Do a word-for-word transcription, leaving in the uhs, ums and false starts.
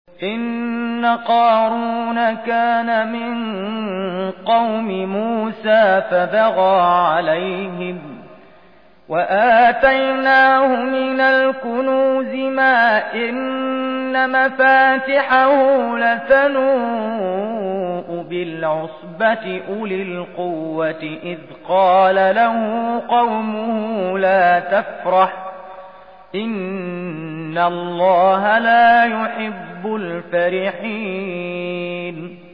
إن قارون كان من قوم موسى فبغى عليهم وآتيناه من الكنوز ما إن مفاتحه لتنوء بالعصبة أولي القوة إذ قال له قومه لا تفرح إن الله لا يحب الفرحين